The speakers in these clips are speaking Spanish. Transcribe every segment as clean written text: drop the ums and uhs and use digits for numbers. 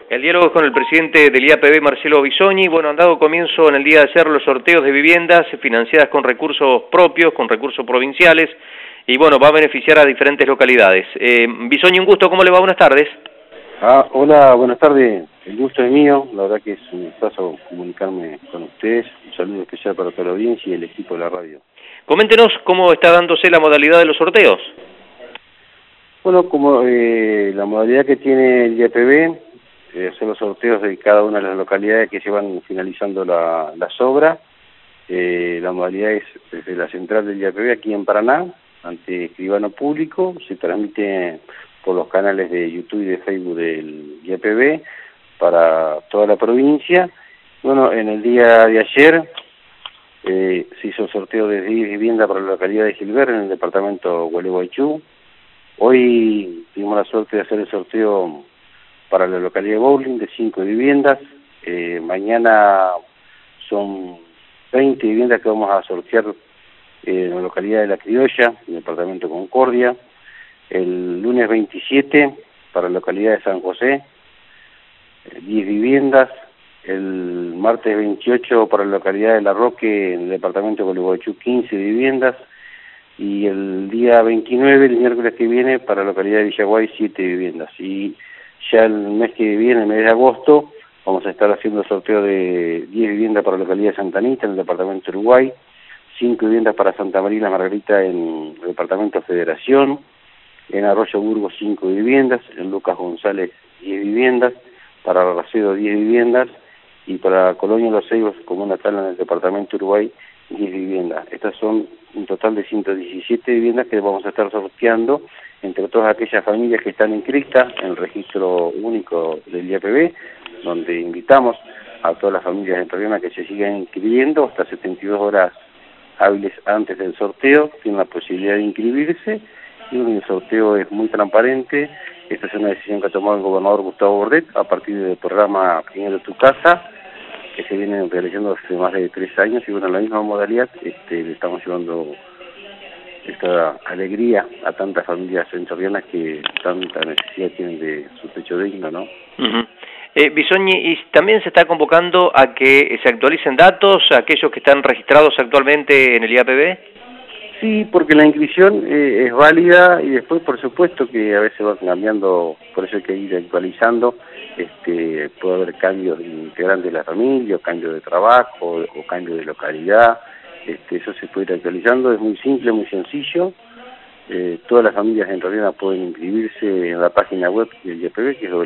El diálogo es con el presidente del IAPB, Marcelo Bisogni. Bueno, han dado comienzo en el día de ayer los sorteos de viviendas financiadas con recursos propios, con recursos provinciales, y bueno, va a beneficiar a diferentes localidades. Bisogni, un gusto, ¿cómo le va? Buenas tardes. Hola, buenas tardes. El gusto es mío. La verdad que es un placer comunicarme con ustedes. Un saludo especial para toda la audiencia y el equipo de la radio. Coméntenos cómo está dándose la modalidad de los sorteos. Bueno, como la modalidad que tiene el IAPB, hacer los sorteos de cada una de las localidades que se van finalizando las obras. La modalidad es desde la central del IAPB aquí en Paraná, ante escribano público. Se transmite por los canales de YouTube y de Facebook del IAPB para toda la provincia. Bueno, en el día de ayer se hizo el sorteo de 10 viviendas para la localidad de Gilbert, en el departamento Gualeguaychú. Hoy tuvimos la suerte de hacer el sorteo para la localidad de Bowling de 5 viviendas. Mañana son 20 viviendas que vamos a sortear en la localidad de La Criolla, en el departamento Concordia. El lunes 27 para la localidad de San José, 10 viviendas. El martes 28 para la localidad de La Roque, en el departamento de Gualeguaychú, 15 viviendas. Y el día 29, el miércoles que viene, para la localidad de Villaguay, 7 viviendas. Y ya el mes que viene, el mes de agosto, vamos a estar haciendo el sorteo de 10 viviendas para la localidad de Santa Anita, en el departamento de Uruguay, 5 viviendas para Santa María la Margarita, en el departamento Federación, en Arroyo Burgos 5 viviendas, en Lucas González 10 viviendas, para Racedo 10 viviendas, y para Colonia Los Ceibos, comuna Tala, en el departamento Uruguay, 10 viviendas. Estas son un total de 117 viviendas que vamos a estar sorteando entre todas aquellas familias que están inscritas en el registro único del IAPB, donde invitamos a todas las familias entrerrianas que se sigan inscribiendo hasta 72 horas hábiles antes del sorteo. Tienen la posibilidad de inscribirse, y el sorteo es muy transparente. Esta es una decisión que ha tomado el gobernador Gustavo Bordet a partir del programa Primero Tu Casa, que se viene realizando hace más de 3 años, y bueno, en la misma modalidad le estamos llevando esta alegría a tantas familias entrerrianas que tanta necesidad tienen de su techo digno, ¿no? Bisogni, y también se está convocando a que se actualicen datos a aquellos que están registrados actualmente en el IAPB. Sí, porque la inscripción es válida, y después, por supuesto, que a veces van cambiando, por eso hay que ir actualizando. Puede haber cambios de integrantes de la familia, o cambios de trabajo, o cambios de localidad. Eso se puede ir actualizando, es muy simple, muy sencillo. Todas las familias entrerrianas pueden inscribirse en la página web del IAPB, que es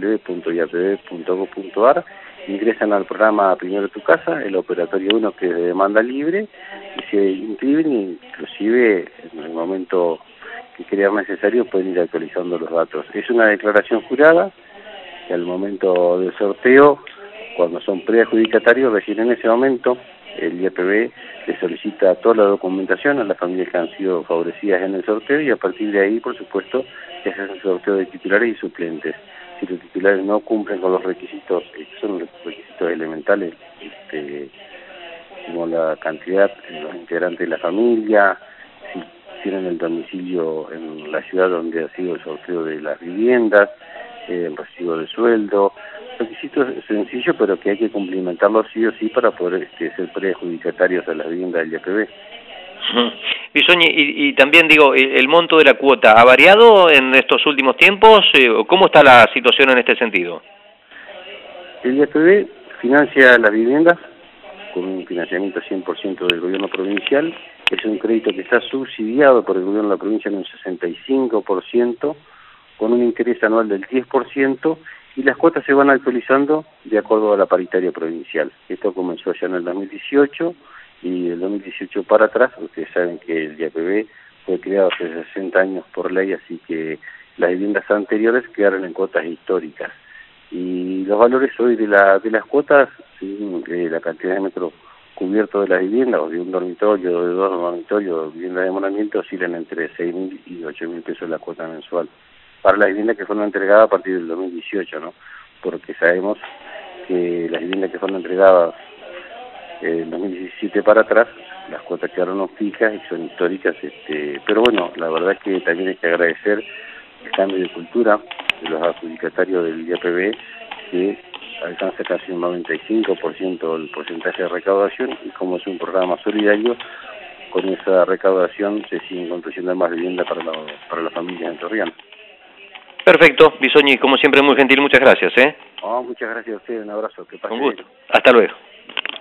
www.iapb.gov.ar. Ingresan al programa Primero Tu Casa, el operatorio 1, que es de demanda libre, y se inscriben, y inclusive en el momento que crean necesario pueden ir actualizando los datos. Es una declaración jurada, que al momento del sorteo, cuando son preadjudicatarios, recién en ese momento el IAPB le solicita toda la documentación a las familias que han sido favorecidas en el sorteo, y a partir de ahí, por supuesto, se hace el sorteo de titulares y suplentes. Si los titulares no cumplen con los requisitos, son los requisitos elementales, como la cantidad de los integrantes de la familia, si tienen el domicilio en la ciudad donde ha sido el sorteo de las viviendas, el recibo de sueldo, requisitos sencillos, pero que hay que cumplimentarlos sí o sí para poder ser preadjudicatarios a las viviendas del IAPB. Bisogni, y también digo, ¿el monto de la cuota ha variado en estos últimos tiempos? ¿Cómo está la situación en este sentido? El IAPB financia las viviendas con un financiamiento 100% del gobierno provincial. Es un crédito que está subsidiado por el gobierno de la provincia en un 65%, con un interés anual del 10%, y las cuotas se van actualizando de acuerdo a la paritaria provincial. Esto comenzó ya en el 2018, y del 2018 para atrás, ustedes saben que el IAPB fue creado hace 60 años por ley, así que las viviendas anteriores quedaron en cuotas históricas. Y los valores hoy de las cuotas, según la cantidad de metros cubiertos de las viviendas, o de un dormitorio, de 2 dormitorios, vivienda de moramiento, oscilan entre 6.000 y 8.000 pesos la cuota mensual, para las viviendas que fueron entregadas a partir del 2018, ¿no? Porque sabemos que las viviendas que fueron entregadas en 2017 para atrás, las cuotas quedaron fijas y son históricas, pero bueno, la verdad es que también hay que agradecer el cambio de cultura de los adjudicatarios del IAPB, que alcanza casi un 95% el porcentaje de recaudación, y como es un programa solidario, con esa recaudación se siguen construyendo más viviendas para las familias entrerrianas. Perfecto, Bisogni, como siempre muy gentil, muchas gracias. Muchas gracias a ustedes, un abrazo. Que pasen Un gusto, hasta luego.